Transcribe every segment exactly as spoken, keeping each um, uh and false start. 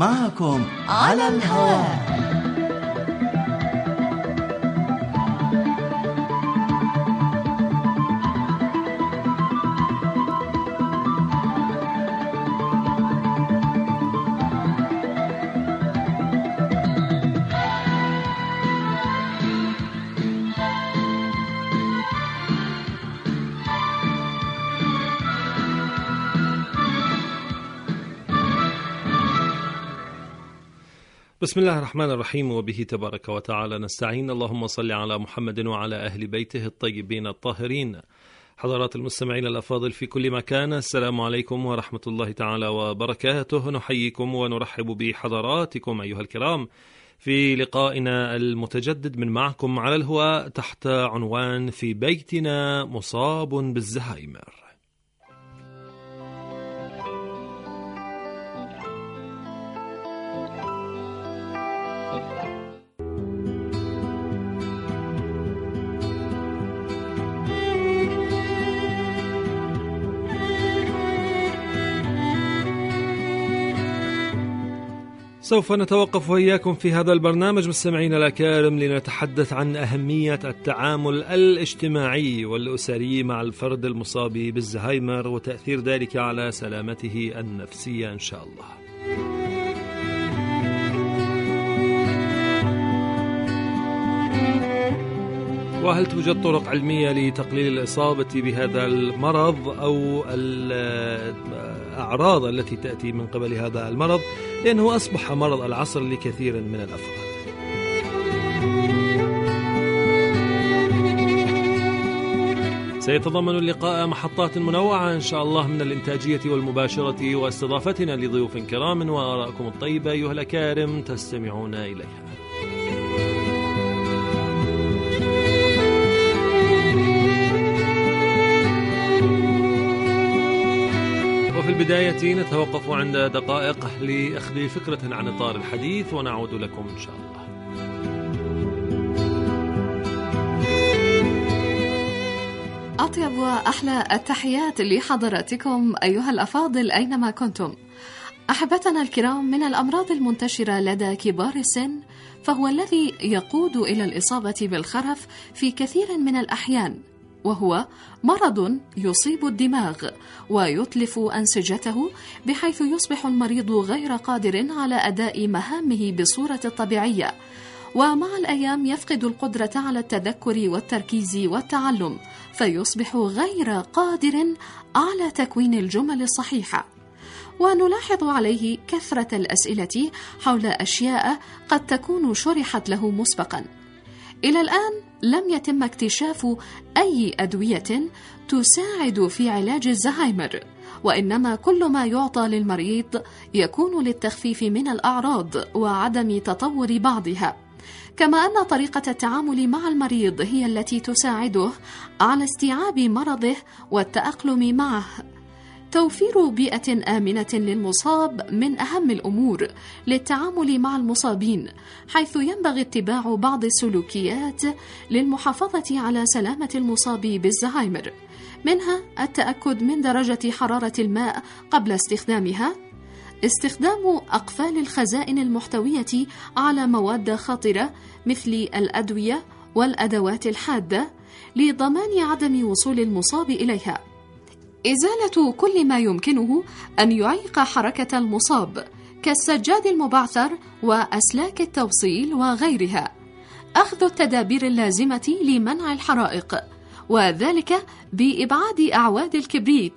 معكم على الهواء. بسم الله الرحمن الرحيم، وبه تبارك وتعالى نستعين. اللهم صل على محمد وعلى أهل بيته الطيبين الطاهرين. حضرات المستمعين الأفاضل في كل مكان، السلام عليكم ورحمة الله تعالى وبركاته. نحييكم ونرحب بحضراتكم أيها الكرام في لقائنا المتجدد من معكم على الهواء تحت عنوان في بيتنا مصاب بالزهايمر. سوف نتوقف وإياكم في هذا البرنامج مستمعين الأكارم لنتحدث عن أهمية التعامل الاجتماعي والأسري مع الفرد المصاب بالزهايمر وتأثير ذلك على سلامته النفسية إن شاء الله. وهل توجد طرق علمية لتقليل الإصابة بهذا المرض أو الأعراض التي تأتي من قبل هذا المرض، لأنه أصبح مرض العصر لكثير من الأفراد. سيتضمن اللقاء محطات منوعة إن شاء الله من الإنتاجية والمباشرة، واستضافتنا لضيوف كرام وآراءكم الطيبة أيها الأكارم تستمعون إليها. وفي البداية نتوقف عند دقائق لأخذ فكرة عن إطار الحديث ونعود لكم إن شاء الله. أطيب وأحلى التحيات لحضراتكم أيها الأفاضل أينما كنتم. أحبتنا الكرام، من الأمراض المنتشرة لدى كبار السن فهو الذي يقود إلى الإصابة بالخرف في كثير من الأحيان، وهو مرض يصيب الدماغ ويتلف أنسجته بحيث يصبح المريض غير قادر على أداء مهامه بصورة طبيعية، ومع الأيام يفقد القدرة على التذكر والتركيز والتعلم، فيصبح غير قادر على تكوين الجمل الصحيحة. ونلاحظ عليه كثرة الأسئلة حول أشياء قد تكون شرحت له مسبقا. إلى الآن لم يتم اكتشاف أي أدوية تساعد في علاج الزهايمر، وإنما كل ما يعطى للمريض يكون للتخفيف من الأعراض وعدم تطور بعضها، كما أن طريقة التعامل مع المريض هي التي تساعده على استيعاب مرضه والتأقلم معه. توفير بيئة آمنة للمصاب من أهم الأمور للتعامل مع المصابين، حيث ينبغي اتباع بعض السلوكيات للمحافظة على سلامة المصاب بالزهايمر، منها التأكد من درجة حرارة الماء قبل استخدامها، استخدام أقفال الخزائن المحتوية على مواد خطرة مثل الأدوية والأدوات الحادة لضمان عدم وصول المصاب إليها، إزالة كل ما يمكنه أن يعيق حركة المصاب كالسجاد المبعثر وأسلاك التوصيل وغيرها، أخذ التدابير اللازمة لمنع الحرائق، وذلك بإبعاد أعواد الكبريت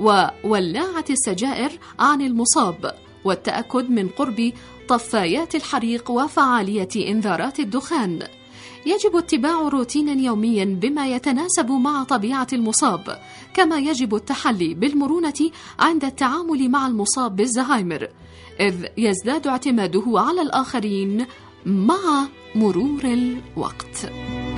وولاعة السجائر عن المصاب، والتأكد من قرب طفايات الحريق وفعالية إنذارات الدخان. يجب اتباع روتين يومي بما يتناسب مع طبيعة المصاب، كما يجب التحلي بالمرونة عند التعامل مع المصاب بالزهايمر، إذ يزداد اعتماده على الآخرين مع مرور الوقت.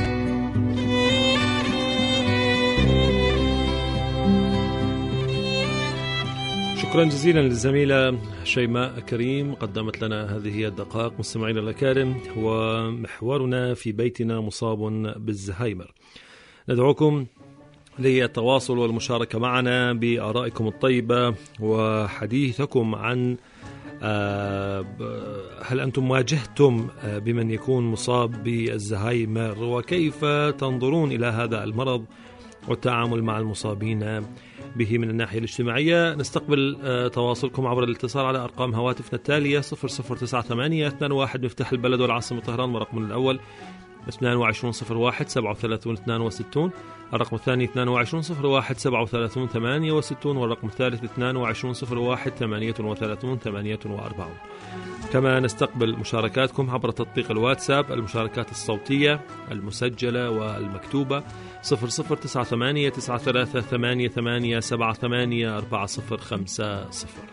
شكرا جزيلا للزميلة شيماء كريم قدمت لنا هذه الدقائق. مستمعينا الأكارم، ومحورنا في بيتنا مصاب بالزهايمر. ندعوكم للتواصل والمشاركة معنا بآرائكم الطيبة وحديثكم عن هل أنتم واجهتم بمن يكون مصاب بالزهايمر، وكيف تنظرون إلى هذا المرض والتعامل مع المصابين به من الناحية الاجتماعية؟ نستقبل تواصلكم عبر الاتصال على أرقام هواتفنا التالية صفر صفر تسعة ثمانية اثنان واحد مفتاح البلد والعاصمة طهران، ورقم الأول اثنان وعشرين صفر واحد سبعة وثلاثين اثنان وستين، الرقم الثاني اثنان وعشرين صفر واحد سبعة وثلاثين ثمانية وستين، والرقم الثالث اثنان وعشرين صفر واحد ثمانية وثلاثين ثمانية وأربعين. كما نستقبل مشاركاتكم عبر تطبيق الواتساب، المشاركات الصوتية المسجلة والمكتوبة صفر صفر تسعة ثمانية تسعة ثلاثة ثمانية ثمانية سبعة ثمانية أربعة صفر خمسة صفر.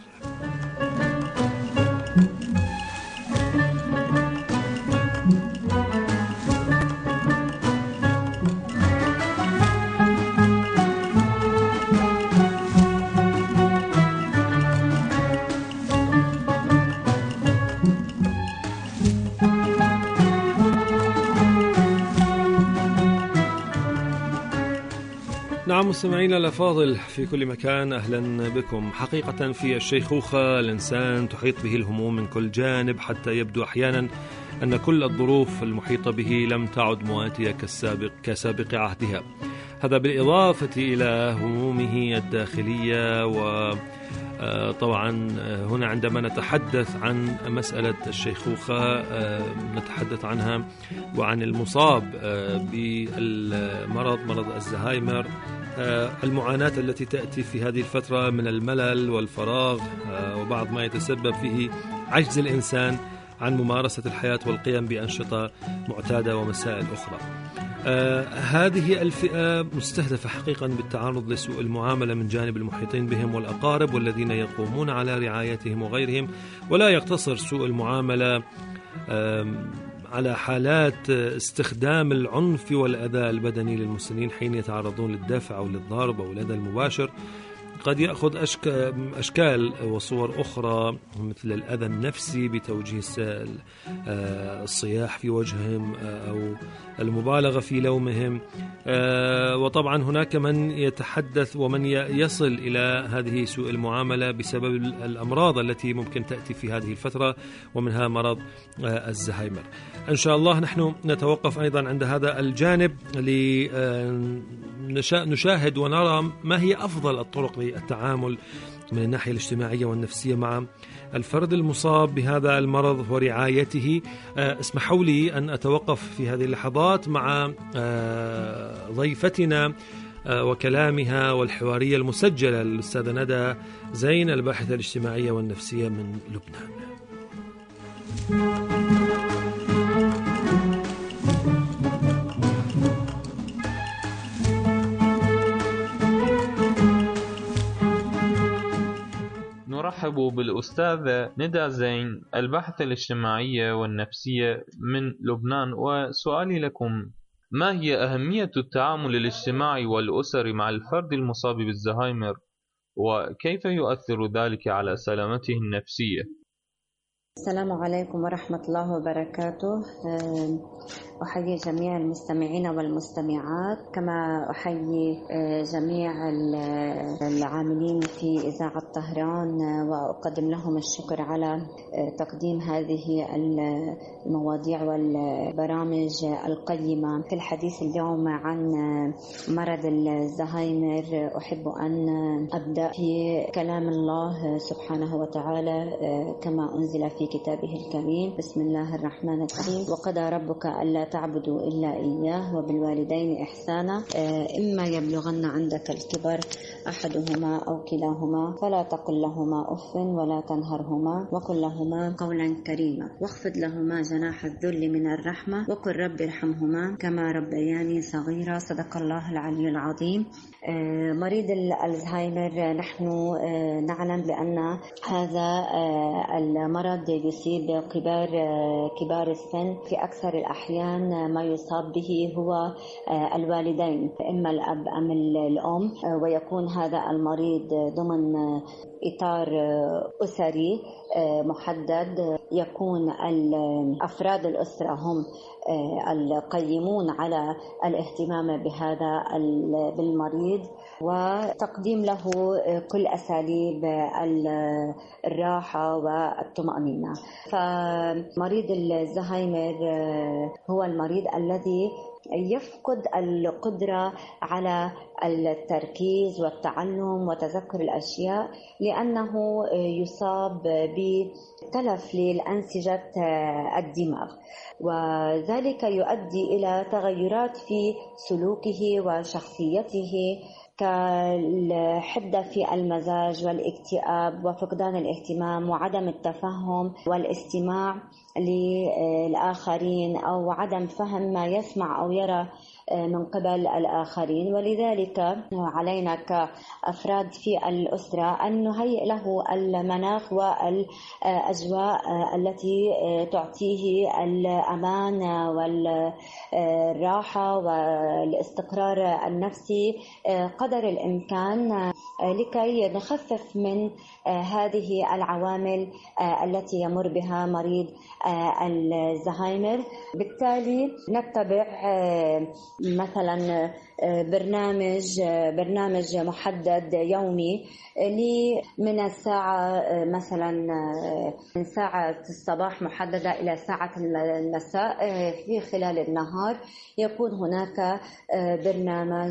نعم مستمعينا الأفاضل في كل مكان، أهلا بكم. حقيقة في الشيخوخة الإنسان تحيط به الهموم من كل جانب، حتى يبدو أحيانا أن كل الظروف المحيطة به لم تعد مواتية كالسابق كسابق عهدها. هذا بالإضافة إلى همومه الداخلية. و طبعا هنا عندما نتحدث عن مسألة الشيخوخة نتحدث عنها وعن المصاب بالمرض مرض الزهايمر، المعاناة التي تأتي في هذه الفترة من الملل والفراغ، وبعض ما يتسبب فيه عجز الإنسان عن ممارسة الحياة والقيام بأنشطة معتادة ومسائل أخرى. آه هذه الفئة مستهدفة حقيقا بالتعرض لسوء المعاملة من جانب المحيطين بهم والأقارب والذين يقومون على رعايتهم وغيرهم، ولا يقتصر سوء المعاملة آه على حالات استخدام العنف والأذى البدني للمسنين حين يتعرضون للدفع أو للضرب أو الأذى المباشر. قد يأخذ أشكال وصور أخرى مثل الأذى النفسي بتوجيه الصياح في وجههم أو المبالغة في لومهم. وطبعا هناك من يتحدث ومن يصل إلى هذه سوء المعاملة بسبب الأمراض التي ممكن تأتي في هذه الفترة، ومنها مرض الزهايمر. إن شاء الله نحن نتوقف أيضا عند هذا الجانب لنشاهد ونرى ما هي أفضل الطرق للتعامل من الناحية الاجتماعية والنفسية مع الفرد المصاب بهذا المرض ورعايته. اسمحوا لي أن أتوقف في هذه اللحظات مع ضيفتنا وكلامها والحوارية المسجلة للأستاذة ندى زين، الباحثة الاجتماعية والنفسية من لبنان. نرحب بالأستاذة ندى زين، الباحثة الاجتماعية والنفسية من لبنان. وسؤالي لكم، ما هي أهمية التعامل الاجتماعي والأسري مع الفرد المصاب بالزهايمر، وكيف يؤثر ذلك على سلامته النفسية؟ السلام عليكم ورحمة الله وبركاته. أحيي جميع المستمعين والمستمعات، كما أحيي جميع العاملين في إذاعة طهران، وأقدم لهم الشكر على تقديم هذه المواضيع والبرامج القيمة. في الحديث اليوم عن مرض الزهايمر أحب أن أبدأ في كلام الله سبحانه وتعالى كما أنزل في كتابه الكريم. بسم الله الرحمن الرحيم. وقضى ربك ألا تعبدوا إلا إياه وبالوالدين إحسانا، إما يبلغن عندك الكبر أحدهما أو كلاهما فلا تقل لهما أف ولا تنهرهما وقل لهما قولا كريما، واخفض لهما جناح الذل من الرحمة وقل رب ارحمهما كما ربياني صغيرا. صدق الله العلي العظيم. مريض الزهايمر، نحن نعلم بأن هذا المرض يصيب كبار كبار السن. في أكثر الأحيان ما يصاب به هو الوالدين، إما الأب أم الأم، ويكون هذا المريض ضمن إطار أسري محدد، يكون أفراد الأسرة هم القيمون على الاهتمام بهذا بالمريض وتقديم له كل أساليب الراحة والطمأنينة. فمريض الزهايمر هو المريض الذي يفقد القدرة على التركيز والتعلم وتذكر الأشياء لأنه يصاب بتلف للأنسجة الدماغ، وذلك يؤدي إلى تغيرات في سلوكه وشخصيته كالحدة في المزاج والاكتئاب وفقدان الاهتمام وعدم التفهم والاستماع للآخرين أو عدم فهم ما يسمع أو يرى من قبل الآخرين. ولذلك علينا كأفراد في الأسرة أن نهيئ له المناخ والأجواء التي تعطيه الأمان والراحة والاستقرار النفسي قدر الإمكان لكي نخفف من هذه العوامل التي يمر بها مريض الزهايمر. بالتالي نتبع مثلا برنامج برنامج محدد يومي من الساعة مثلا من ساعة الصباح محددة إلى ساعة المساء في خلال النهار. يكون هناك برنامج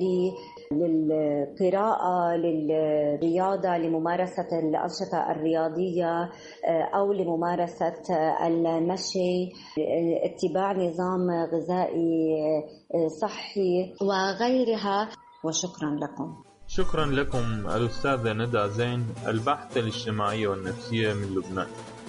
للقراءة، للرياضة، لممارسة الأنشطة الرياضية أو لممارسة المشي، اتباع نظام غذائي صحي وغيرها. وشكرا لكم. شكرا لكم الأستاذة ندى زين، الباحثة الاجتماعية والنفسية من لبنان.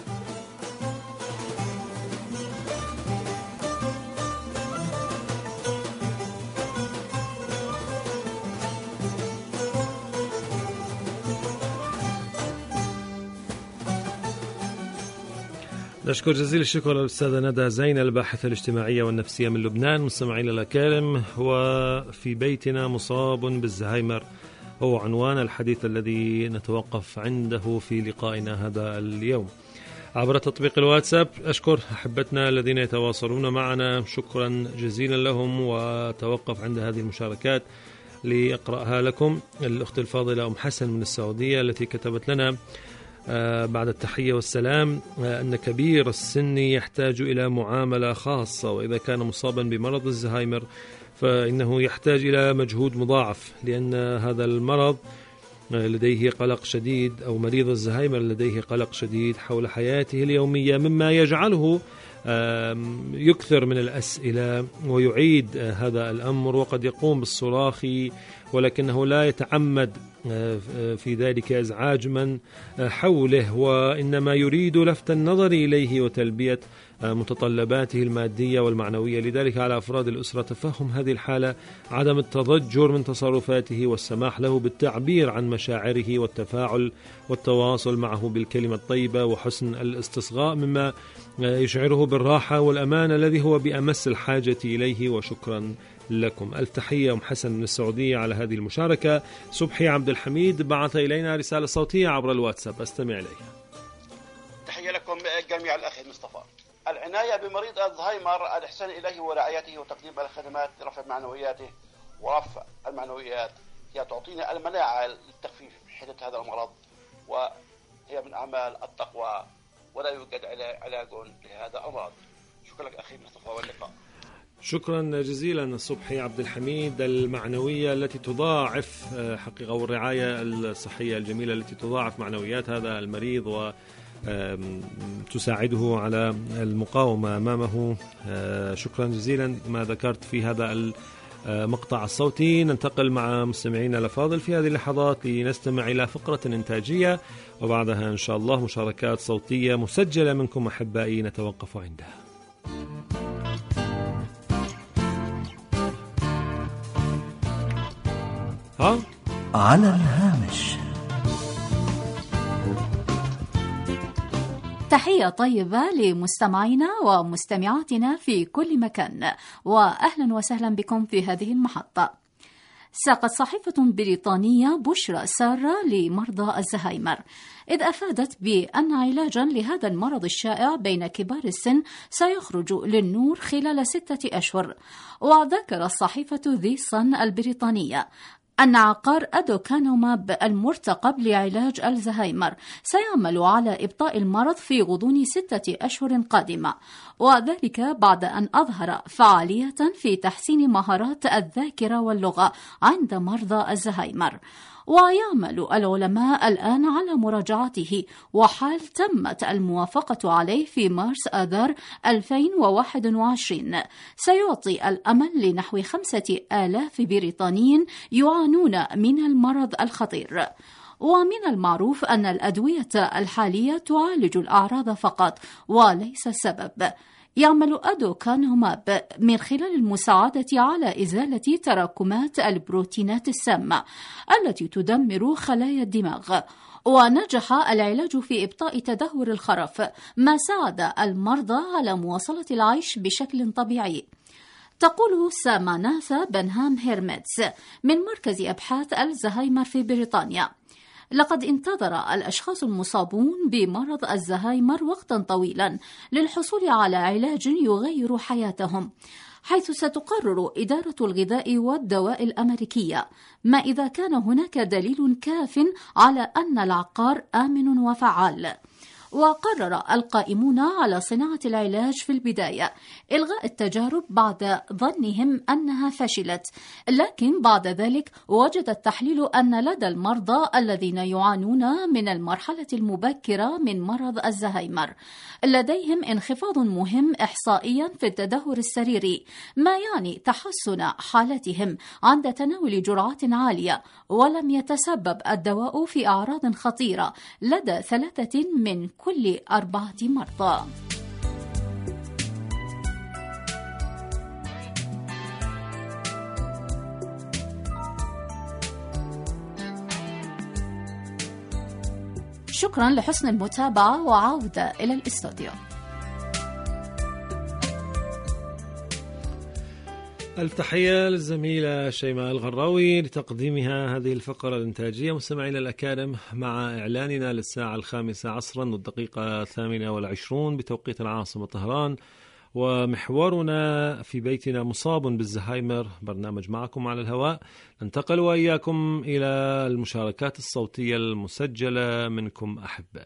نشكر جزيل الشكر للأستاذة ندى زين الباحثة الاجتماعية والنفسية من لبنان. مستمعينا الأكارم، وفي بيتنا مصاب بالزهايمر هو عنوان الحديث الذي نتوقف عنده في لقائنا هذا اليوم عبر تطبيق الواتساب. أشكر أحبتنا الذين يتواصلون معنا، شكرا جزيلا لهم، وتوقف عند هذه المشاركات لأقرأها لكم. الأخت الفاضلة أم حسن من السعودية التي كتبت لنا بعد التحية والسلام أن كبير السن يحتاج إلى معاملة خاصة، وإذا كان مصابا بمرض الزهايمر فإنه يحتاج إلى مجهود مضاعف، لأن هذا المرض لديه قلق شديد، أو مريض الزهايمر لديه قلق شديد حول حياته اليومية، مما يجعله يكثر من الأسئلة ويعيد هذا الأمر، وقد يقوم بالصراخ ولكنه لا يتعمد في ذلك إزعاج من حوله، وإنما يريد لفت النظر إليه وتلبية متطلباته المادية والمعنوية. لذلك على أفراد الأسرة تفهم هذه الحالة، عدم التضجر من تصرفاته، والسماح له بالتعبير عن مشاعره والتفاعل والتواصل معه بالكلمة الطيبة وحسن الاستصغاء، مما يشعره بالراحة والأمان الذي هو بأمس الحاجة إليه. وشكرا لكم. ألف تحية أم حسن من السعودية على هذه المشاركة. صبحي عبد الحميد بعث إلينا رسالة صوتية عبر الواتساب، أستمع إليها. تحية لكم جميع الأخ مصطفى. العناية بمريض الزهايمر الإحسان إليه ورعايته وتقديم الخدمات لرفع معنوياته ورفع المعنويات هي تعطينا المناعة للتخفيف حدة هذا المرض، وهي من أعمال التقوى، ولا يوجد علاج لهذا المرض. شكرا لك أخي مصطفى، واللقاء. شكرا جزيلا صبحي عبد الحميد. المعنوية التي تضاعف حقيقة، والرعاية الصحية الجميلة التي تضاعف معنويات هذا المريض وتساعده على المقاومة أمامه. شكرا جزيلا ما ذكرت في هذا المقطع الصوتي. ننتقل مع مستمعينا الأفاضل في هذه اللحظات لنستمع إلى فقرة إنتاجية، وبعدها إن شاء الله مشاركات صوتية مسجلة منكم أحبائي نتوقف عندها. ها؟ على الهامش. تحية طيبة لمستمعينا ومستمعاتنا في كل مكان، وأهلا وسهلا بكم في هذه المحطة. ساقت صحيفة بريطانية بشرى سارة لمرضى الزهايمر، إذ أفادت بأن علاجا لهذا المرض الشائع بين كبار السن سيخرج للنور خلال ستة أشهر. وذكر الصحيفة ذي صن البريطانية أن عقار أدوكانوماب المرتقب لعلاج الزهايمر سيعمل على إبطاء المرض في غضون ستة أشهر قادمة، وذلك بعد أن أظهر فعالية في تحسين مهارات الذاكرة واللغة عند مرضى الزهايمر. ويعمل العلماء الآن على مراجعته، وحال تمت الموافقة عليه في مارس آذار ألفين وواحد وعشرين سيعطي الأمل لنحو خمسة آلاف بريطاني يعانون من المرض الخطير. ومن المعروف أن الأدوية الحالية تعالج الأعراض فقط وليس السبب. يعمل أدوكانوماب من خلال المساعدة على إزالة تراكمات البروتينات السامة التي تدمر خلايا الدماغ، ونجح العلاج في إبطاء تدهور الخرف، ما ساعد المرضى على مواصلة العيش بشكل طبيعي. تقول ساماناثا بنهام هيرميتس من مركز أبحاث الزهايمر في بريطانيا: لقد انتظر الأشخاص المصابون بمرض الزهايمر وقتا طويلا للحصول على علاج يغير حياتهم، حيث ستقرر إدارة الغذاء والدواء الأمريكية ما إذا كان هناك دليل كاف على أن العقار آمن وفعال. وقرر القائمون على صناعة العلاج في البداية إلغاء التجارب بعد ظنهم أنها فشلت، لكن بعد ذلك وجد التحليل أن لدى المرضى الذين يعانون من المرحلة المبكرة من مرض الزهايمر لديهم انخفاض مهم إحصائيا في التدهور السريري، ما يعني تحسن حالتهم عند تناول جرعات عالية، ولم يتسبب الدواء في أعراض خطيرة لدى ثلاثة من كل أربعة مرضى. شكرا لحسن المتابعة، وعودة إلى الاستوديو. ألف تحية للزميلة شيماء الغراوي لتقديمها هذه الفقرة الإنتاجية. مستمعينا الأكارم، مع إعلاننا للساعة الخامسة عصرا والدقيقة الثامنة والعشرون بتوقيت العاصمة طهران، ومحورنا في بيتنا مصاب بالزهايمر، برنامج معكم على الهواء. ننتقل وإياكم إلى المشاركات الصوتية المسجلة منكم أحباء.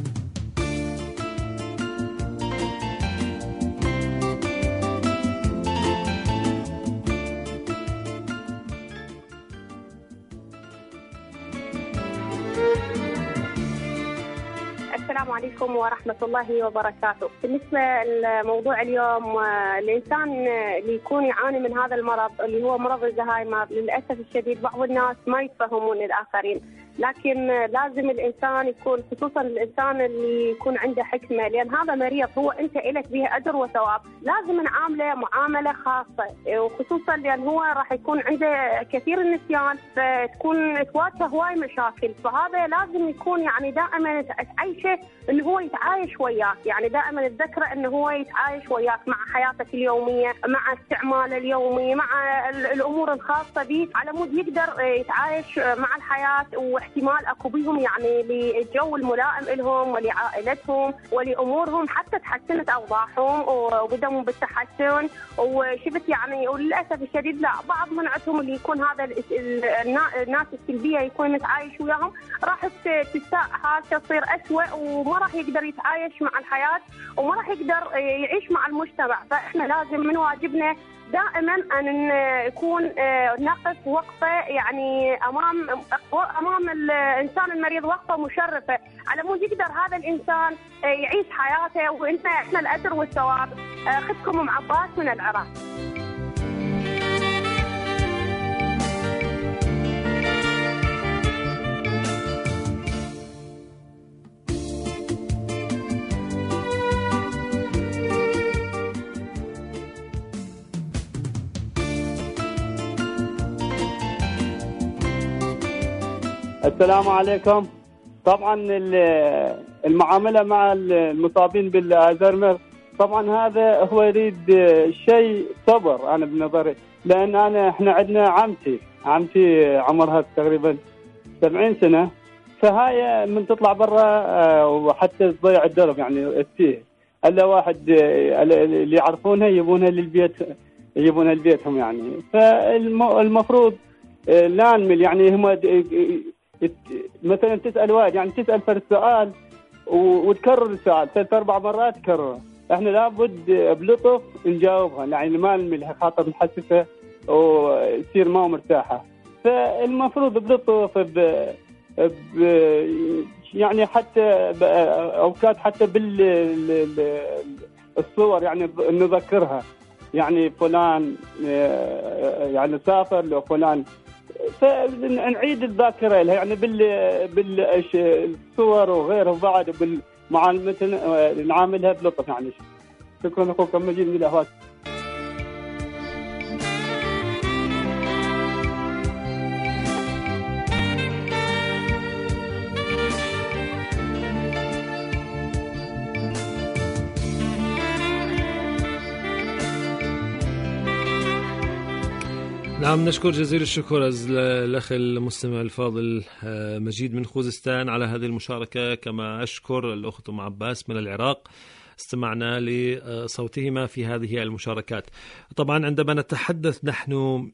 السلام عليكم ورحمة الله وبركاته. بالنسبة لموضوع اليوم، الإنسان اللي يكون يعاني من هذا المرض اللي هو مرض الزهايمر، للأسف الشديد بعض الناس ما يتفهمون الآخرين، لكن لازم الإنسان يكون، خصوصا الإنسان اللي يكون عنده حكمة، لأن هذا مريض هو أنت إلك به أجر وثواب، لازم نعامله معاملة خاصة، وخصوصا لأن هو راح يكون عنده كثير النسيان، فتكون تواجه هواي مشاكل، فهذا لازم يكون يعني دائما تعيشه إنه هو يتعايش وياك، يعني دائما تذكره إنه هو يتعايش وياك مع حياتك اليومية، مع استعماله اليومي، مع الأمور الخاصة به، على مود يقدر يتعايش مع الحياة، واحتمال اكو بيهم يعني للجو الملائم لهم ولعائلتهم ولامورهم، حتى تحسنت اوضاعهم وبدهم بالتحسن. وشفت يعني وللاسف الشديد لا بعض من عندهم اللي يكون هذا الناس السلبيه يكون متعايش وياهم، راح تساء حالته تصير اسوء، وما راح يقدر يتعايش مع الحياه، وما راح يقدر يعيش مع المجتمع. فاحنا لازم من واجبنا دائما أن نكون نقف وقفة يعني أمام أمام الإنسان المريض، وقفة مشرفة على مود يقدر هذا الإنسان يعيش حياته، وإنت إحنا الأجر والثواب. خدكم أم عباس من العراق. السلام عليكم. طبعا المعاملة مع المصابين بالزهايمر طبعا هذا هو يريد شيء صبر أنا بنظري، لأن أنا إحنا عندنا عمتي عمتي عمرها تقريبا سبعين سنة، فهاي من تطلع برا وحتى تضيع الدرب يعني التيه، الا واحد اللي يعرفونها يجيبونها للبيت يجيبونها لبيتهم يعني. فالمفروض لا نمل يعني، هم مثلا تسال واحد يعني تسال فرد سؤال وتكرر السؤال ثلاث اربع مرات تكرره، احنا لابد بلطف نجاوبها يعني ما نملها خاطر نحسسها وتصير ما مرتاحه. فالمفروض بلطف ب... ب... يعني حتى اوقات حتى بالصور يعني نذكرها يعني فلان يعني سافر لو فلان، فنعيد الذاكره لها يعني بال بالصور وغيره وبعد بالمعامله نعاملها بلطف يعني. شكرا اخوكم مجيد من الاهواز. نعم، نشكر جزيل الشكر الأخ المستمع الفاضل مجيد من خوزستان على هذه المشاركة، كما أشكر الأخت أم عباس من العراق، استمعنا لصوتهما في هذه المشاركات. طبعا عندما نتحدث نحن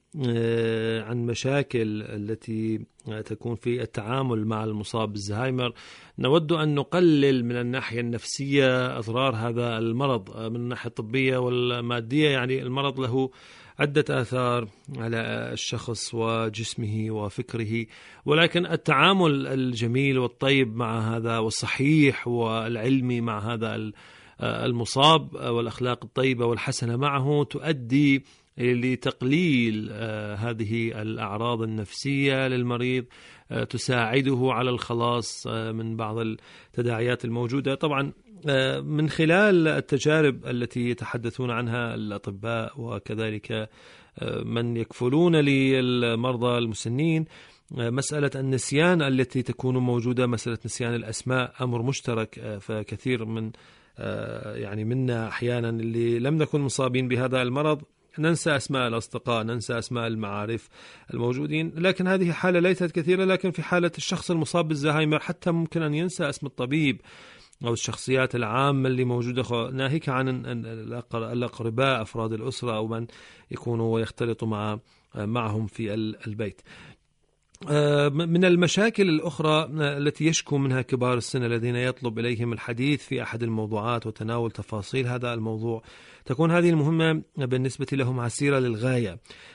عن مشاكل التي تكون في التعامل مع المصاب بالزهايمر، نود أن نقلل من الناحية النفسية أضرار هذا المرض من الناحية الطبية والمادية. يعني المرض له عدة آثار على الشخص وجسمه وفكره، ولكن التعامل الجميل والطيب مع هذا والصحيح والعلمي مع هذا المصاب والأخلاق الطيبة والحسنة معه تؤدي لتقليل هذه الأعراض النفسية للمريض، تساعده على الخلاص من بعض التداعيات الموجودة. طبعا من خلال التجارب التي يتحدثون عنها الأطباء وكذلك من يكفلون للمرضى المسنين، مسألة النسيان التي تكون موجودة، مسألة نسيان الأسماء أمر مشترك. فكثير من يعني منا أحيانا اللي لم نكن مصابين بهذا المرض ننسى أسماء الأصدقاء، ننسى أسماء المعارف الموجودين، لكن هذه حالة ليست كثيرة. لكن في حالة الشخص المصاب بالزهايمر حتى ممكن أن ينسى اسم الطبيب أو الشخصيات العامة اللي موجودة، ناهيك عن الأقرباء أفراد الأسرة أو من يكونوا ويختلطوا مع معهم في البيت. من المشاكل الأخرى التي يشكو منها كبار السن الذين يطلب إليهم الحديث في أحد الموضوعات وتناول تفاصيل هذا الموضوع، تكون هذه المهمة بالنسبة لهم عسيرة للغاية.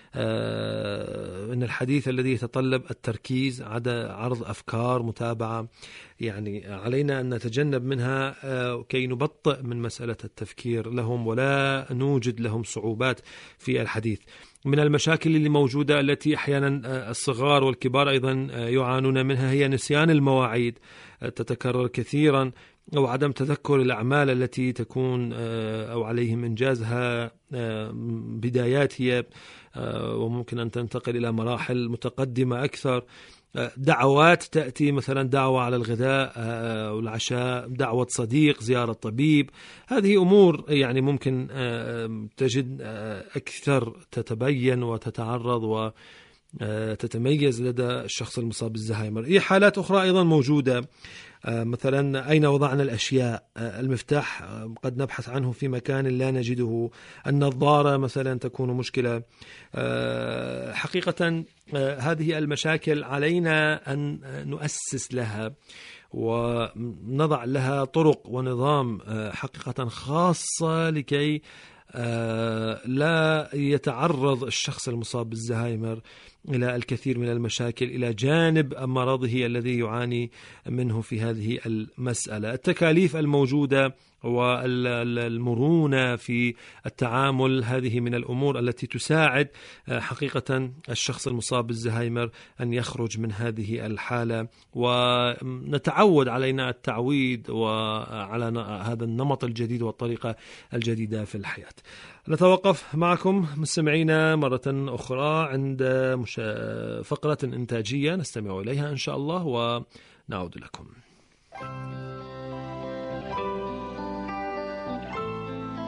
إن الحديث الذي يتطلب التركيز، عرض أفكار، متابعة، يعني علينا أن نتجنب منها كي نبطئ من مسألة التفكير لهم ولا نوجد لهم صعوبات في الحديث. من المشاكل اللي موجودة التي أحيانا الصغار والكبار أيضا يعانون منها هي نسيان المواعيد، تتكرر كثيرا، أو عدم تذكر الأعمال التي تكون أو عليهم إنجازها بدايات هي وممكن أن تنتقل إلى مراحل متقدمة أكثر. دعوات تأتي، مثلا دعوة على الغداء والعشاء، دعوة صديق، زيارة طبيب، هذه أمور يعني ممكن تجد أكثر تتبين وتتعرض وتتميز لدى الشخص المصاب بالزهايمر. هي حالات أخرى أيضا موجودة، مثلا أين وضعنا الأشياء، المفتاح قد نبحث عنه في مكان لا نجده، النظارة مثلا تكون مشكلة. حقيقة هذه المشاكل علينا أن نؤسس لها ونضع لها طرق ونظام حقيقة خاصة لكي لا يتعرض الشخص المصاب بالزهايمر إلى الكثير من المشاكل إلى جانب مرضه الذي يعاني منه في هذه المسألة. التكاليف الموجودة والمرونة في التعامل، هذه من الأمور التي تساعد حقيقة الشخص المصاب بالزهايمر أن يخرج من هذه الحالة، ونتعود علينا التعويد وعلى هذا النمط الجديد والطريقة الجديدة في الحياة. نتوقف معكم مستمعينا مرة أخرى عند فقرة إنتاجية نستمع إليها إن شاء الله ونعود لكم.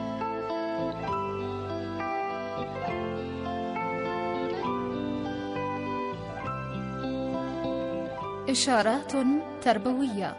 إشارات تربوية.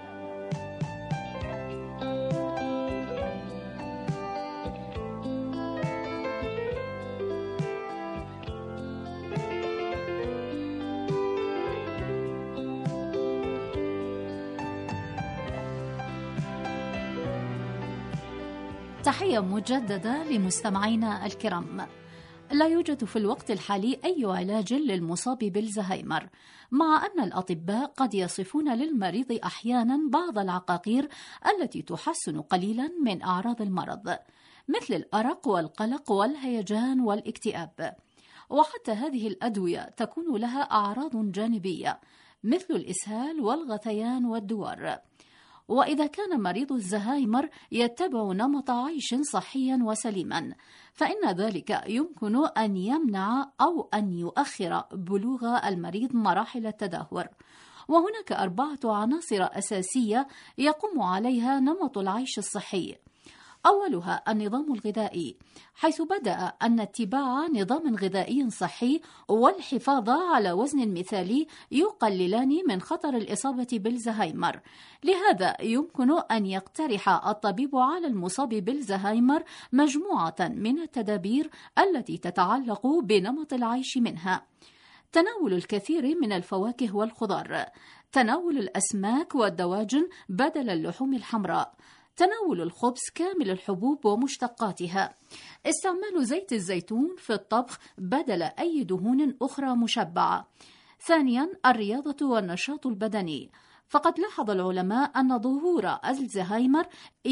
تحية مجددة لمستمعينا الكرام. لا يوجد في الوقت الحالي أي علاج للمصاب بالزهايمر، مع أن الأطباء قد يصفون للمريض أحيانا بعض العقاقير التي تحسن قليلا من أعراض المرض، مثل الأرق والقلق والهيجان والاكتئاب. وحتى هذه الأدوية تكون لها أعراض جانبية مثل الإسهال والغثيان والدوار. وإذا كان مريض الزهايمر يتبع نمط عيش صحيا وسليما، فإن ذلك يمكن أن يمنع أو أن يؤخر بلوغ المريض مراحل التدهور. وهناك أربعة عناصر أساسية يقوم عليها نمط العيش الصحي. أولها النظام الغذائي، حيث بدأ أن اتباع نظام غذائي صحي والحفاظ على وزن مثالي يقللان من خطر الإصابة بالزهايمر. لهذا يمكن أن يقترح الطبيب على المصاب بالزهايمر مجموعة من التدابير التي تتعلق بنمط العيش، منها تناول الكثير من الفواكه والخضار، تناول الأسماك والدواجن بدل اللحوم الحمراء، تناول الخبز كامل الحبوب ومشتقاتها، استعمال زيت الزيتون في الطبخ بدل أي دهون أخرى مشبعة. ثانيا الرياضة والنشاط البدني، فقد لاحظ العلماء أن ظهور الزهايمر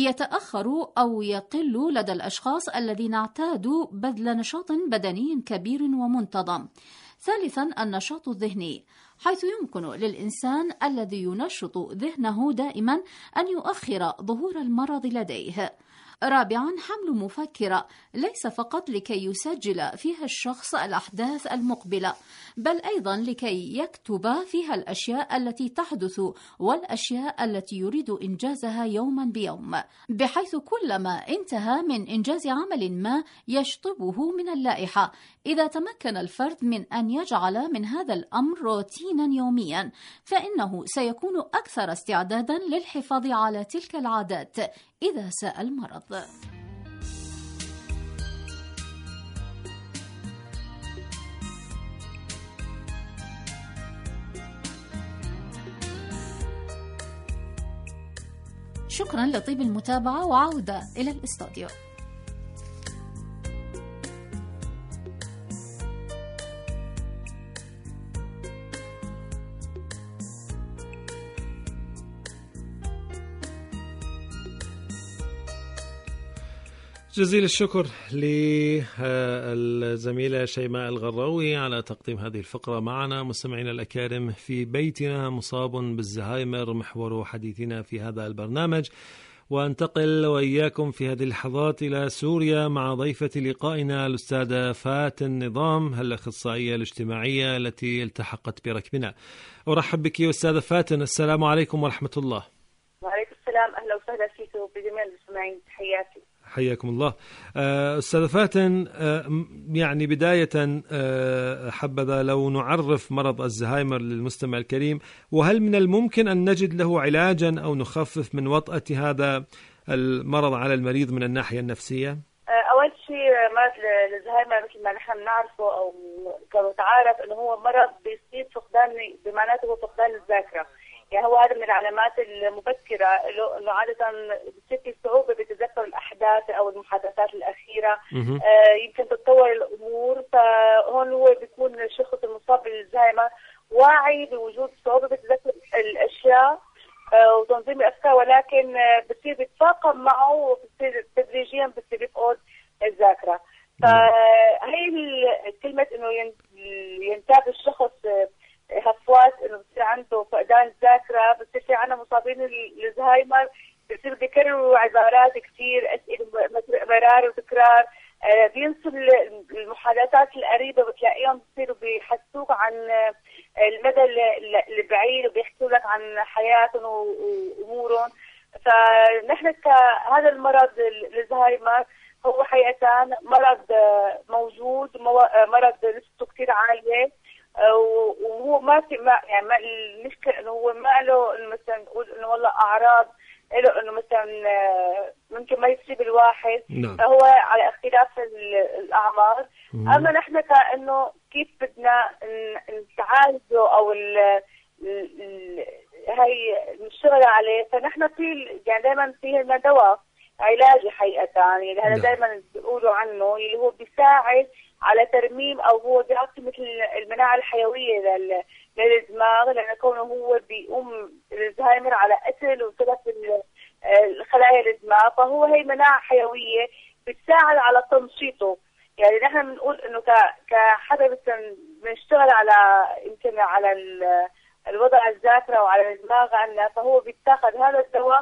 يتأخر أو يقل لدى الأشخاص الذين اعتادوا بذل نشاط بدني كبير ومنتظم. ثالثا النشاط الذهني، حيث يمكن للإنسان الذي ينشط ذهنه دائما أن يؤخر ظهور المرض لديه. رابعا حمل مفكرة، ليس فقط لكي يسجل فيها الشخص الأحداث المقبلة، بل أيضا لكي يكتب فيها الأشياء التي تحدث والأشياء التي يريد إنجازها يوما بيوم، بحيث كلما انتهى من إنجاز عمل ما يشطبه من اللائحة. إذا تمكن الفرد من أن يجعل من هذا الأمر روتينا يوميا، فإنه سيكون أكثر استعدادا للحفاظ على تلك العادات إذا ساء المرض. شكرا لطيب المتابعة، وعودة إلى الاستوديو. جزيل الشكر للزميلة شيماء الغراوي على تقديم هذه الفقرة معنا. مستمعينا الأكارم، في بيتنا مصاب بالزهايمر محور حديثنا في هذا البرنامج، وانتقل وإياكم في هذه اللحظات إلى سوريا مع ضيفة لقائنا الأستاذة فاتن نظام، الأخصائية الاجتماعية التي التحقت بركبنا. أرحب بك أستاذة فاتن، السلام عليكم ورحمة الله. وعليكم السلام، أهلا وسهلا فيك وبجميع المستمعين، تحياتي. حياكم الله. أستاذة فاتن، يعني بداية حبذا لو نعرف مرض الزهايمر للمستمع الكريم، وهل من الممكن أن نجد له علاجا أو نخفف من وطأة هذا المرض على المريض من الناحية النفسية؟ أول شيء مرض الزهايمر مثل ما نحن نعرفه أو كمتعارف أنه هو مرض بيصيب فقدان، بمعناته فقدان الذاكرة. يعني هو هذا من العلامات المبكرة انه عادة بتصير في صعوبة بتذكر الاحداث او المحادثات الاخيرة. آه يمكن تتطور الامور، فهون هو بيكون الشخص المصاب بالزهايمر واعي بوجود صعوبة بتذكر الاشياء آه وتنظيم الافكار، ولكن آه بتصير بيتفاقم معه وبتصير تدريجيا بتصير يفقد الذاكرة. فهي كلمة انه ينتاب الشخص آه هفوات انه بصير عنده فقدان الذاكره، بصير في عنا مصابين الزهايمر بصير بيكرروا عبارات كثير، اسئله مرار وتكرار، آه بينسوا المحادثات القريبه، بتلاقيهم بصيروا بيحسوك عن المدى البعيد وبيحكوا لك عن حياتهم وامورهم. فنحن هذا المرض الزهايمر هو حقيقه مرض موجود، مرض نسبته كثير عاليه، وهو ما في ما يعني ما المشكله انه هو ما له انه مثلا نقول انه والله اعراض له انه مثلا ممكن ما يصيب الواحد. نعم. فهو على اختلاف الاعمار. مم. اما نحن كانه كيف بدنا نتعالجه او ال ال هي نشتغل عليه. فنحن في يعني دائما في لنا دواء علاجي حقيقه يعني اللي هذا دائما بيقولوا عنه اللي هو بيساعد على ترميم او هو بيعطي مثل المناعه الحيويه لل للدماغ، لأنه كونه هو بيقوم الزهايمر على قتل وتلف الخلايا الدماغ، فهو هي مناعة حيوية بتساعد على تنشيطه. يعني نحن بنقول إنه كحدا مثلا بنشتغل على يمكن على الوضع الذاكرة وعلى الدماغ عنا، فهو بيتاخذ هذا الدواء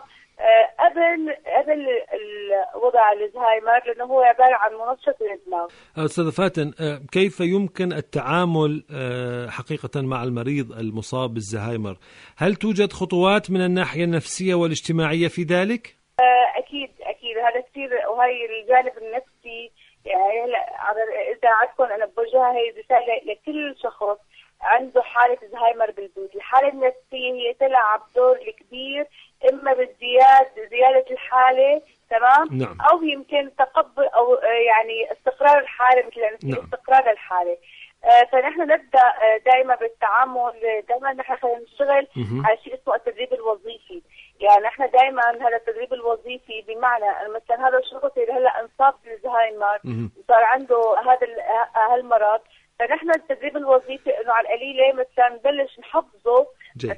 قبل قبل وضع الزهايمر لأنه هو عبارة عن منشط للدماغ. أستاذة فاتن، كيف يمكن التعامل حقيقة مع المريض المصاب بالزهايمر؟ هل توجد خطوات من الناحية النفسية والاجتماعية في ذلك؟ أكيد أكيد هذا كثير، وهي الجانب النفسي يعني هلا إذا عندكم أنا بوجهها هي رسالة لكل شخص عنده حالة زهايمر بالبيت. الحالة النفسية هي تلعب دور كبير إما بالزيادة زيادة الحالة تمام. نعم. أو يمكن تقبل أو يعني استقرار الحالة مثل نعم. استقرار الحالة. آه فنحن نبدأ آه دائما بالتعامل، دائما نحن خلينا نشتغل على شيء اسمه التدريب الوظيفي. يعني نحن دائما هذا التدريب الوظيفي بمعنى مثلا هذا الشخص اللي هلا انصاب بالزهايمر وصار عنده هذا هالمرض، فنحن التدريب الوظيفي انه على القليله مثلا نبلش نحفظه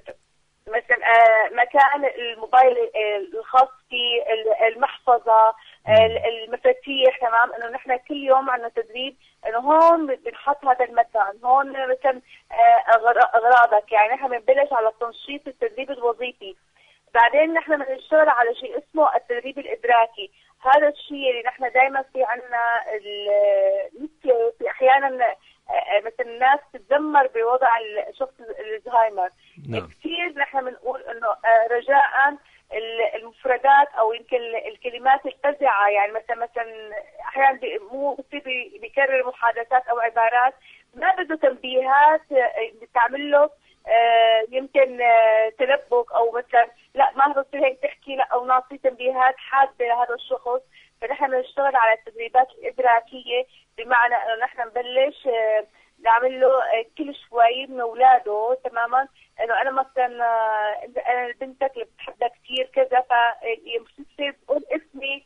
مثلا آه مكان الموبايل الخاص فيه، المحفظه، المفاتيح تمام، انه نحن كل يوم عندنا تدريب انه هون بنحط هذا المكان، هون مثلا آه اغراضك. يعني نحن بنبلش على تنشيط التدريب الوظيفي. بعدين نحن بنشتغل على شيء اسمه التدريب الادراكي. هذا الشيء اللي نحن دائما في عندنا في احيانا مثل الناس تتذمر بوضع الشخص الزهايمر. نعم. كثير نحن بنقول انه رجاء المفردات او يمكن الكلمات الفزعه، يعني مثلا مثلا احيانا مو بصير بيكرر محادثات او عبارات ما بده تنبيهات بتعمل له يمكن تلبك او مثلا لا ما بصير هيك تحكي لا او نعطي تنبيهات حاده لهذا الشخص. فنحن بنشتغل على التدريبات الادراكيه بمعنى انه نحن نبلش نعمل له كل شوي من اولاده تماما انه انا مثلا انا بنتك اللي بتحبها كثير كذا، فبصير بقول اسمي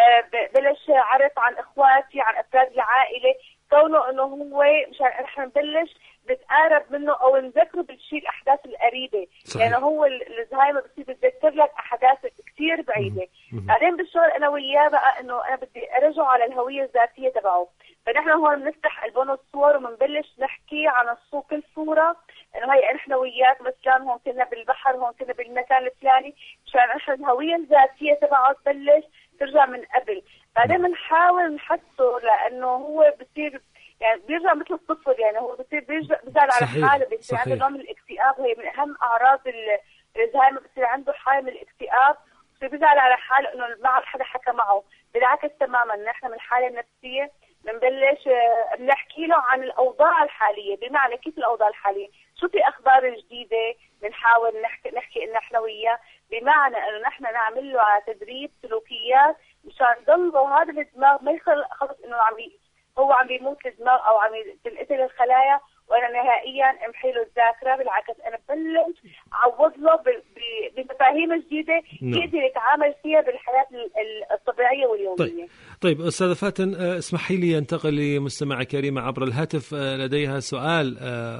بلش عرف عن اخواتي عن افراد العائله، كونه انه هو مشان نحن نبلش بتقارب منه او نذكره بالشيء الاحداث القريبه. لانه يعني هو الزهايمر بصير بتذكر لك احداث كثير بعيده. بعدين بالشغل انا وياه بقى انه انا بدي ارجعه على الهويه الذاتيه تبعه. فنحن هون بنفتح البون الصور وبنبلش نحكي عن الصور كل صوره انه هي نحن وياك مثلا هون كنا بالبحر، هون كنا بالمكان الفلاني، مشان نحن الهويه الذاتيه تبعه تبلش ترجع من قبل. بعدين بنحاول نحسه لانه هو بصير يعني بيرجع مثل الطفل، يعني هو بصير بيرجع بيزعل على حاله، بيصير عنده نوع من الاكتئاب. هي من اهم اعراض الزهايمر، بصير عنده حاله من الاكتئاب، بصير بيزعل على حاله انه ما عاد حدا حكى معه. بالعكس تماما نحن من الحاله النفسيه بنبلش بنحكي له عن الاوضاع الحاليه، بمعنى كيف الاوضاع الحاليه، شو في اخبار جديده، بنحاول نحكي نحكي ان احنا وياه، بمعنى انه نحن نعمل له على تدريب سلوكيات مشان يضله هذا الدماغ ما يخلص انه عم هو عم بيموت الدماغ او عم تنقتل الخلايا وانا نهائيا امحي له الذاكره. بالعكس انا ببلش اعوض له بمفاهيم جديده يقدر يتعامل فيها بالحياه الطبيعيه واليوميه. طيب طيب استاذه فاتن، اسمحي لي انتقل لمستمعه كريمه عبر الهاتف لديها سؤال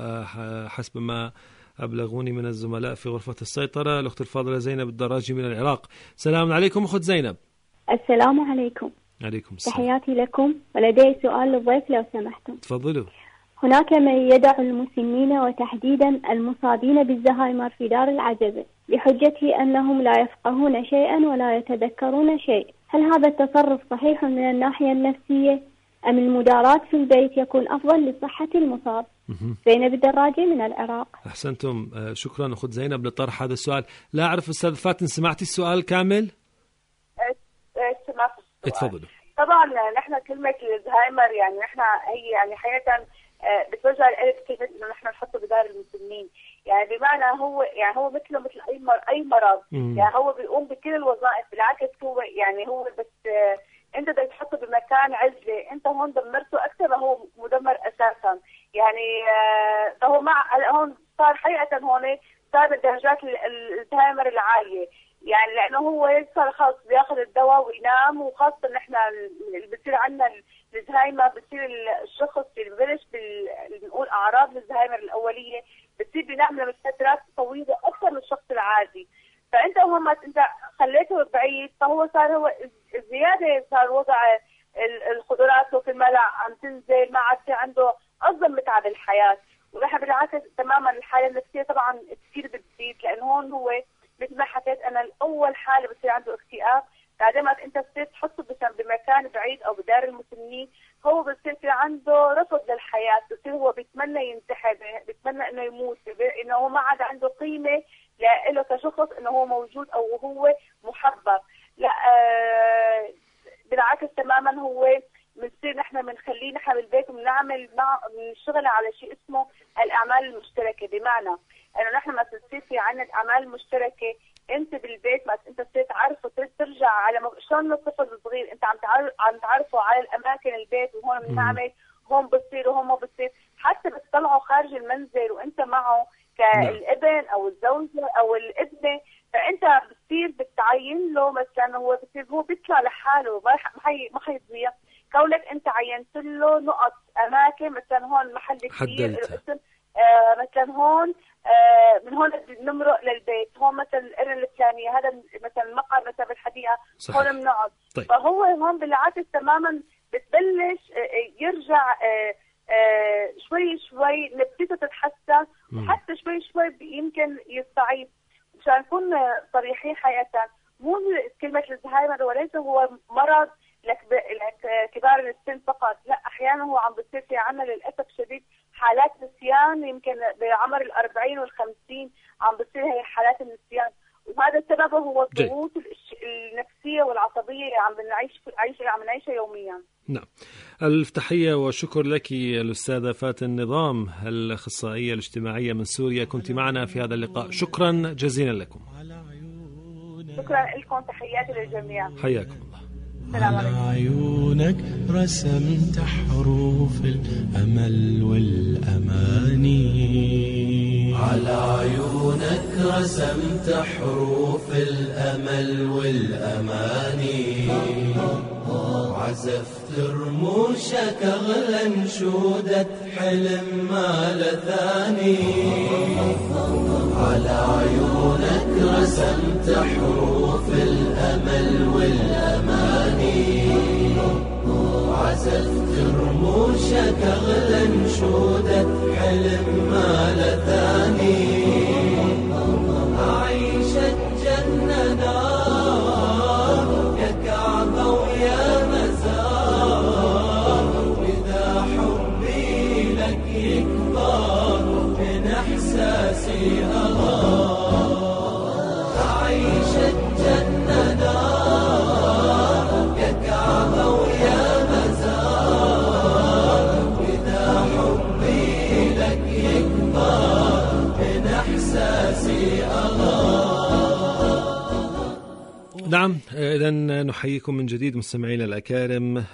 حسب ما أبلغوني من الزملاء في غرفة السيطرة. الأخت الفاضلة زينب الدراجي من العراق. السلام عليكم أخت زينب. السلام عليكم. عليكم السلام. تحياتي لكم، ولدي سؤال للضيف لو سمحتم. تفضلوا. هناك من يدع المسنين وتحديدا المصابين بالزهايمر في دار العجزة بحجة أنهم لا يفقهون شيئا ولا يتذكرون شيء، هل هذا التصرف صحيح من الناحية النفسية أم المداراة في البيت يكون أفضل لصحة المصاب؟ زينب الدراجي من العراق. أحسنتم، شكرا أخت زينب لطرح هذا السؤال. لا أعرف أستاذ فاتن سمعتي السؤال كامل؟ سمعت السؤال. اتفضلوا. طبعا نحن كلمة الزهايمر يعني نحن هي يعني حقيقة بتوجه الألف كلمة إنه نحن نحطه بدار المسنين، يعني بمعنى هو يعني هو مثله مثل أي مر أي مرض، مم. يعني هو بيقوم بكل الوظائف، بالعكس هو يعني هو بس أنت بدك تحطه بمكان عزلة، أنت هون دمرته أكثر ما هو مدمر أساسا، يعني فهو مع هون صار حقيقة هون صار بدرجات الزهايمر العالية، يعني لأنه هو صار خاص بياخذ الدواء وينام، وخاصة نحن اللي بصير عندنا الزهايمر بصير الشخص اللي ببلش بنقول أعراض الزهايمر الأولية بتصير بينام لفترات طويلة أكثر من الشخص العادي، فأنت هم أنت خليته بعيد فهو صار هو الزيادة صار وضع الخضروات في الملع عم تنزل، ما عاد في عنده أصلا متعة بالحياة، ونحن بالعكس تماما الحالة النفسية طبعا كثير بتزيد، لأنه هون هو مثل ما حكيت أنا الأول حالة بصير عنده اكتئاب، بعدين ما أنت بتصير تحطه بمكان بعيد أو بدار المسنين هو بصير في عنده رفض للحياة، بصير هو بيتمنى ينتحر، بيتمنى إنه يموت، إنه هو ما عاد عنده قيمة له كشخص إنه هو موجود أو هو محبب، لا آه بالعكس تماما هو بنصير نحن بنخليه نحن بالبيت وبنعمل مع بنشتغل على شيء اسمه الأعمال المشتركة، بمعنى إنه نحن ما تصير في عنا الأعمال المشتركة أنت بالبيت ما أنت تصير تعرفه ترجع على م... شلون الطفل الصغير أنت عم تعرف عم تعرفه على الأماكن البيت وهون بنعمل هون بصير وهون ما بصير، حتى بتطلعوا خارج المنزل وأنت معه كالابن أو الزوجة أو الابنة، فأنت بتصير بتعين له مثلا هو بصير هو بيطلع لحاله ما حي ما حيضيع، كونك أنت عينت له نقط أماكن مثلا هون محل كبير اسم آه مثلا هون آه من هون نمرق للبيت، هون مثلا القرن الثانية هذا مثلا مقر مثلا بالحديقة هون بنقعد، طيب. فهو هون بالعكس تماما بتبلش آه يرجع آه آه شوي شوي نفسيته تتحسن، وحتى شوي شوي يمكن يستعيد، مشان نكون صريحين حقيقة مو كلمة الزهايمر وليس هو مرض لك كبار السن فقط، لا أحيانا هو عم بتصير في عنا للأسف شديد حالات نسيان، يمكن بعمر الأربعين والخمسين عم بتصير هي حالات النسيان، وهذا سببه هو الضغوط النفسية والعصبية اللي عم بنعيش عيش عم نعيشها يوميا. نعم، الف تحية وشكر لك الأستاذة فاتن نظام الأخصائية الاجتماعية من سوريا، كنت معنا في هذا اللقاء، شكرا جزيلا لكم. شكرا لكم، تحياتي للجميع، حياكم الله. على عيونك رسمت حروف الأمل والأماني، على عيونك رسمت حروف الأمل والأماني، عزفت رموشك أغلى انشودة حلم ما لثاني، على عيونك رسمت حروف الأمل والأماني، عزفت رموشك أغلى انشودة حلم ما لثاني، أعيش الجنة نار يا كعبة ويا مزار، وإذا حبي لك يكبر من إحساسي أغار، أعيش الجنة نار يا كعبة ويا مزار، وإذا حبي لك يكبر من إحساسي أغار. نعم، إذن نحييكم من جديد مستمعينا الأكارم،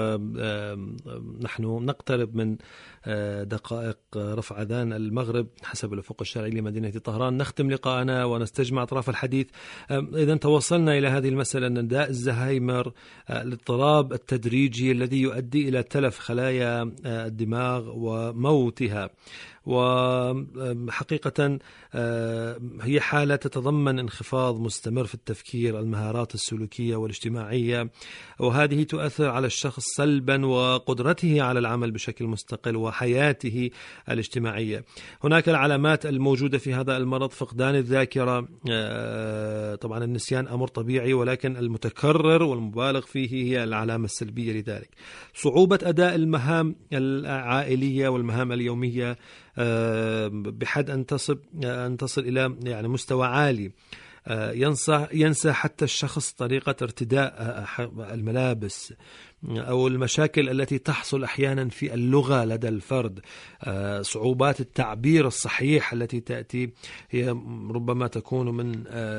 ونحن نقترب من دقائق رفع أذان المغرب حسب الأفق الشرعي لمدينة طهران. نختم لقاءنا ونستجمع أطراف الحديث. إذن توصلنا إلى هذه المسألة أن داء الزهايمر الاضطراب التدريجي الذي يؤدي إلى تلف خلايا الدماغ وموتها، وحقيقة هي حالة تتضمن انخفاض مستمر في التفكير، المهارات السلوكية والاجتماعية، وهذه تؤثر على الشخص سلبا وقدرته على العمل بشكل مستقل وحياته الاجتماعية. هناك العلامات الموجودة في هذا المرض: فقدان الذاكرة، طبعا النسيان أمر طبيعي ولكن المتكرر والمبالغ فيه هي العلامة السلبية لذلك، صعوبة أداء المهام العائلية والمهام اليومية بحد أن تصل أن تصل إلى يعني مستوى عالي، ينسى ينسى حتى الشخص طريقة ارتداء الملابس، أو المشاكل التي تحصل أحيانا في اللغة لدى الفرد، صعوبات التعبير الصحيح التي تأتي، هي ربما تكون من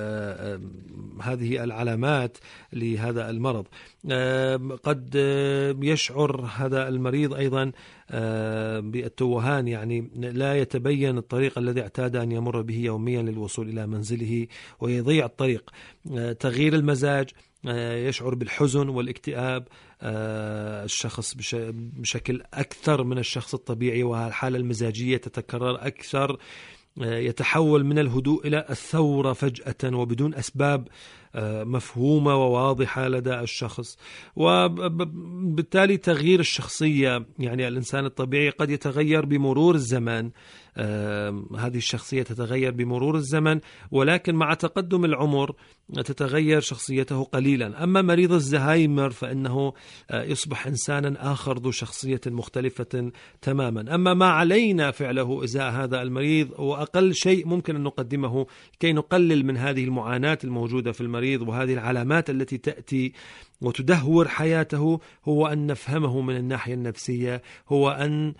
هذه العلامات لهذا المرض. قد يشعر هذا المريض أيضا بالتوهان، يعني لا يتبين الطريق الذي اعتاد أن يمر به يوميا للوصول إلى منزله ويضيع الطريق. تغيير المزاج، يشعر بالحزن والاكتئاب الشخص بشكل أكثر من الشخص الطبيعي، والحالة المزاجية تتكرر أكثر، يتحول من الهدوء إلى الثورة فجأة وبدون أسباب مفهومة وواضحة لدى الشخص. وبالتالي تغيير الشخصية، يعني الإنسان الطبيعي قد يتغير بمرور الزمان، آه هذه الشخصية تتغير بمرور الزمن، ولكن مع تقدم العمر تتغير شخصيته قليلا. أما مريض الزهايمر فإنه آه يصبح إنسانا آخر ذو شخصية مختلفة تماما. أما ما علينا فعله إزاء هذا المريض، وأقل شيء ممكن أن نقدمه كي نقلل من هذه المعاناة الموجودة في المريض وهذه العلامات التي تأتي وتدهور حياته، هو أن نفهمه من الناحية النفسية، هو أن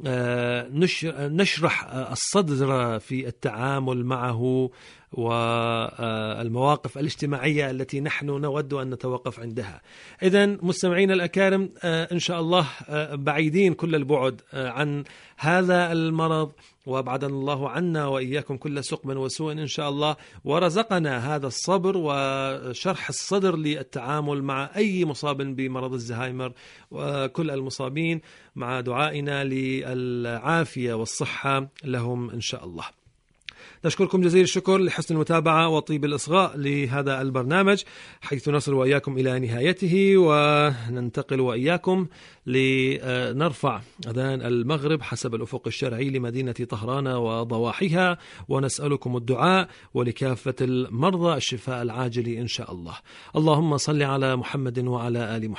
نشرح الصدر في التعامل معه والمواقف الاجتماعية التي نحن نود أن نتوقف عندها. إذن مستمعين الأكارم، إن شاء الله بعيدين كل البعد عن هذا المرض، وأبعدنا الله عنا وإياكم كل سقم وسوء إن شاء الله، ورزقنا هذا الصبر وشرح الصدر للتعامل مع أي مصاب بمرض الزهايمر، وكل المصابين مع دعائنا للعافية والصحة لهم إن شاء الله. نشكركم جزيل الشكر لحسن المتابعة وطيب الإصغاء لهذا البرنامج، حيث نصل وإياكم إلى نهايته، وننتقل وإياكم لنرفع أذان المغرب حسب الأفق الشرعي لمدينة طهران وضواحيها، ونسألكم الدعاء ولكافة المرضى الشفاء العاجل إن شاء الله. اللهم صل على محمد وعلى آل محمد.